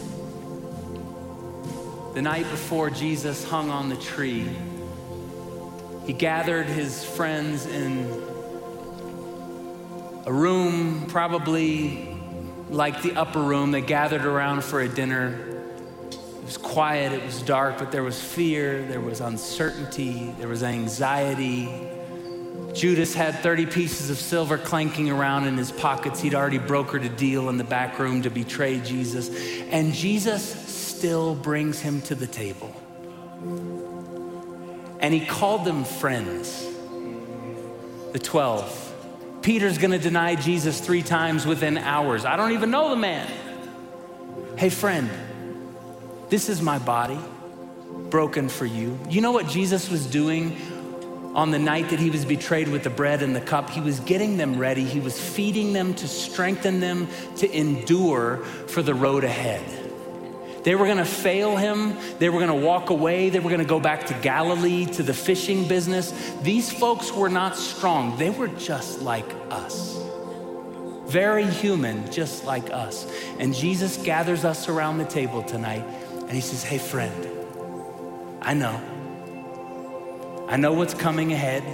The night before Jesus hung on the tree, he gathered his friends in a room, probably like the upper room. They gathered around for a dinner. It was quiet, it was dark, but there was fear, there was uncertainty, there was anxiety. Judas had thirty pieces of silver clanking around in his pockets. He'd already brokered a deal in the back room to betray Jesus. And Jesus still brings him to the table. And he called them friends, the twelve. Peter's gonna deny Jesus three times within hours. I don't even know the man. Hey friend, this is my body broken for you. You know what Jesus was doing on the night that he was betrayed with the bread and the cup? He was getting them ready. He was feeding them to strengthen them to endure for the road ahead. They were gonna fail him. They were gonna walk away. They were gonna go back to Galilee, to the fishing business. These folks were not strong. They were just like us. Very human, just like us. And Jesus gathers us around the table tonight and he says, hey friend, I know. I know what's coming ahead.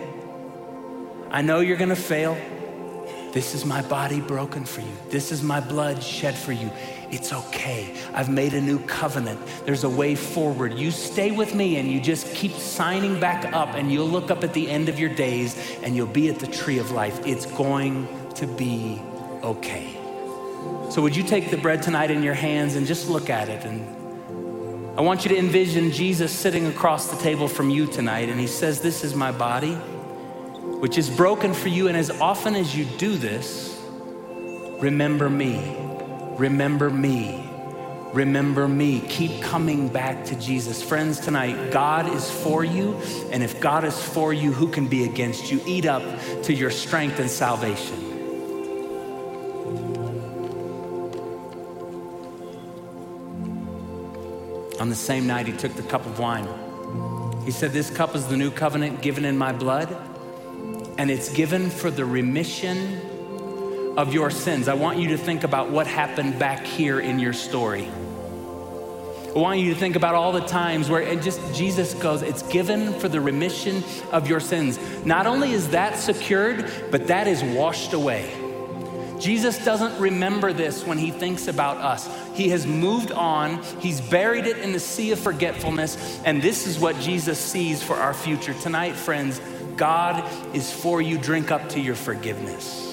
I know you're gonna fail. This is my body broken for you. This is my blood shed for you. It's okay. I've made a new covenant. There's a way forward. You stay with me and you just keep signing back up, and you'll look up at the end of your days and you'll be at the tree of life. It's going to be okay. So would you take the bread tonight in your hands and just look at it? And I want you to envision Jesus sitting across the table from you tonight, and he says, this is my body, which is broken for you. And as often as you do this, remember me, remember me, remember me. Keep coming back to Jesus. Friends, tonight, God is for you. And if God is for you, who can be against you? Eat up to your strength and salvation. On the same night, he took the cup of wine. He said, this cup is the new covenant given in my blood, and it's given for the remission of your sins. I want you to think about what happened back here in your story. I want you to think about all the times where it just Jesus goes, it's given for the remission of your sins. Not only is that secured, but that is washed away. Jesus doesn't remember this when he thinks about us. He has moved on. He's buried it in the sea of forgetfulness. And this is what Jesus sees for our future. Tonight, friends, God is for you. Drink up to your forgiveness.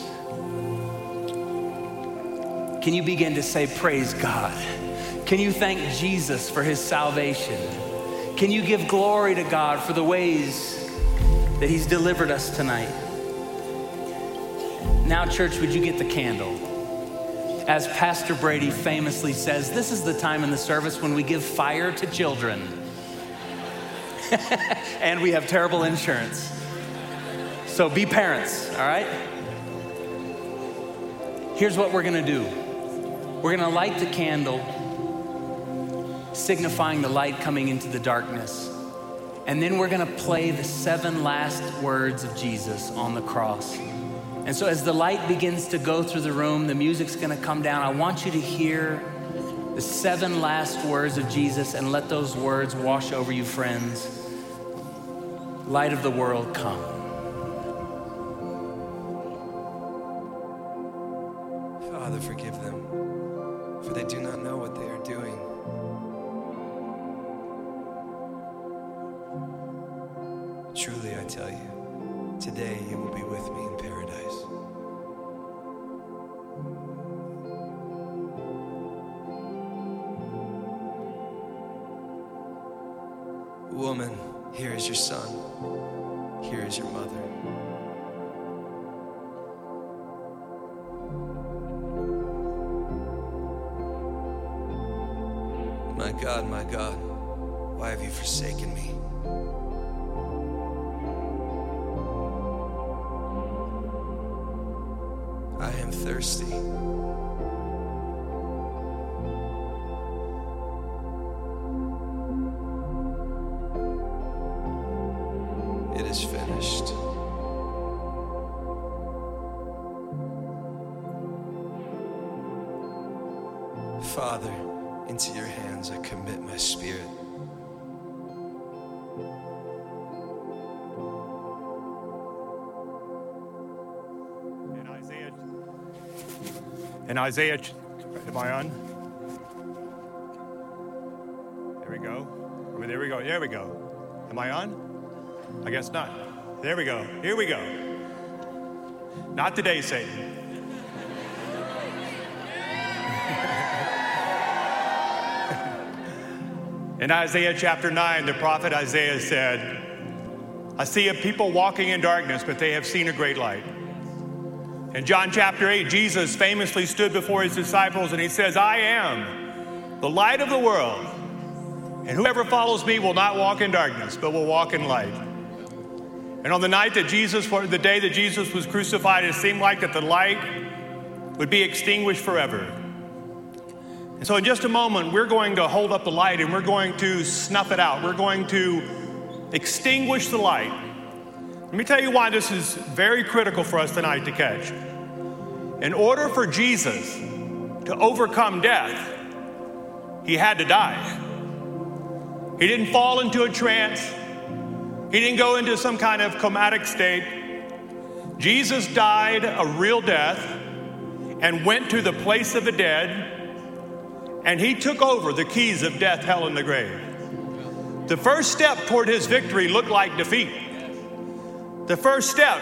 Can you begin to say, praise God? Can you thank Jesus for his salvation? Can you give glory to God for the ways that he's delivered us tonight. Now, church, would you get the candle? As Pastor Brady famously says, this is the time in the service when we give fire to children. And we have terrible insurance. So be parents, all right? Here's what we're gonna do. We're gonna light the candle, signifying the light coming into the darkness. And then we're gonna play the seven last words of Jesus on the cross. And so as the light begins to go through the room, the music's gonna come down. I want you to hear the seven last words of Jesus and let those words wash over you, friends. Light of the world, come. Father, forgive them, for they do not know what they are doing. Truly, I tell you, today you will be with me in paradise. Woman, here is your son. Here is your mother. My God, my God, why have you forsaken me? I am thirsty. It is finished. Father, into your hands I commit my spirit. In Isaiah, in Isaiah, am I on? There we go. Oh, there we go. There we go. Am I on? I guess not. There we go. Here we go. Not today, Satan. In Isaiah chapter nine, the prophet Isaiah said, I see a people walking in darkness, but they have seen a great light. In John chapter eight, Jesus famously stood before his disciples and he says, I am the light of the world, and whoever follows me will not walk in darkness, but will walk in light. And on the night that Jesus, the day that Jesus was crucified, it seemed like that the light would be extinguished forever. And so in just a moment, we're going to hold up the light and we're going to snuff it out. We're going to extinguish the light. Let me tell you why this is very critical for us tonight to catch. In order for Jesus to overcome death, he had to die. He didn't fall into a trance. He didn't go into some kind of comatic state. Jesus died a real death and went to the place of the dead, and he took over the keys of death, hell, and the grave. The first step toward his victory looked like defeat. The first step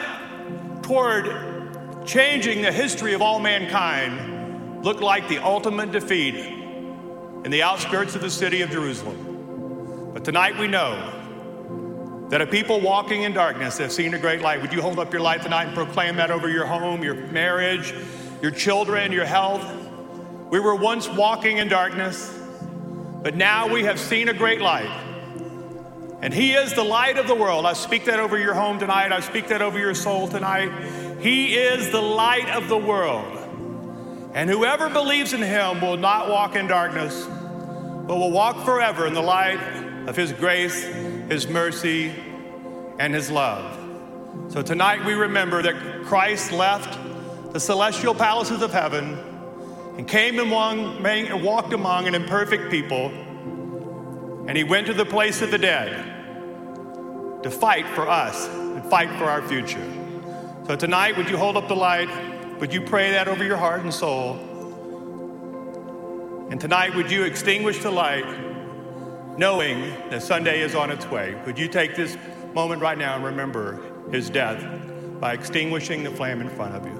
toward changing the history of all mankind looked like the ultimate defeat in the outskirts of the city of Jerusalem. But tonight we know that a people walking in darkness have seen a great light. Would you hold up your light tonight and proclaim that over your home, your marriage, your children, your health? We were once walking in darkness, but now we have seen a great light. And he is the light of the world. I speak that over your home tonight. I speak that over your soul tonight. He is the light of the world. And whoever believes in him will not walk in darkness, but will walk forever in the light of his grace, his mercy, and his love. So tonight we remember that Christ left the celestial palaces of heaven and came among and walked among an imperfect people, and he went to the place of the dead to fight for us and fight for our future. So tonight, would you hold up the light? Would you pray that over your heart and soul? And tonight, would you extinguish the light, knowing that Sunday is on its way? Would you take this moment right now and remember his death by extinguishing the flame in front of you?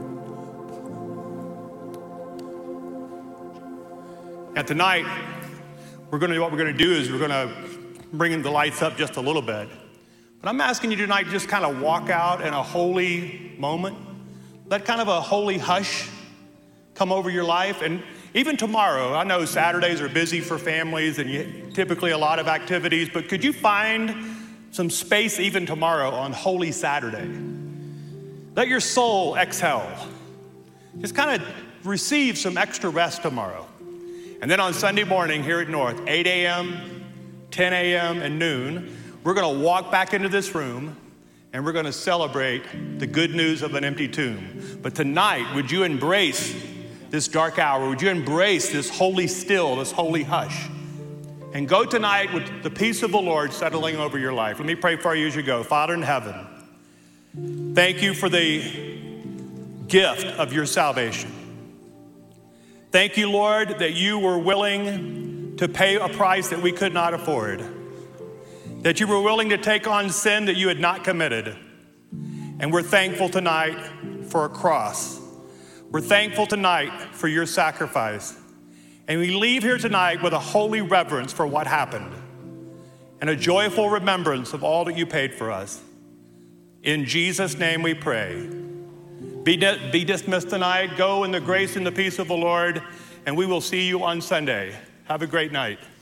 And tonight, we're going to what we're going to do is we're going to bring the lights up just a little bit. But I'm asking you tonight to just kind of walk out in a holy moment. Let kind of a holy hush come over your life. And even tomorrow, I know Saturdays are busy for families and you, typically a lot of activities, but could you find some space even tomorrow on Holy Saturday? Let your soul exhale. Just kind of receive some extra rest tomorrow. And then on Sunday morning here at North, eight a.m., ten a.m., and noon, we're going to walk back into this room and we're going to celebrate the good news of an empty tomb. But tonight, would you embrace this dark hour? Would you embrace this holy still, this holy hush? And go tonight with the peace of the Lord settling over your life. Let me pray for you as you go. Father in heaven, thank you for the gift of your salvation. Thank you, Lord, that you were willing to pay a price that we could not afford, that you were willing to take on sin that you had not committed. And we're thankful tonight for a cross. We're thankful tonight for your sacrifice. And we leave here tonight with a holy reverence for what happened and a joyful remembrance of all that you paid for us. In Jesus' name we pray. Be, di- be dismissed tonight. Go in the grace and the peace of the Lord, and we will see you on Sunday. Have a great night.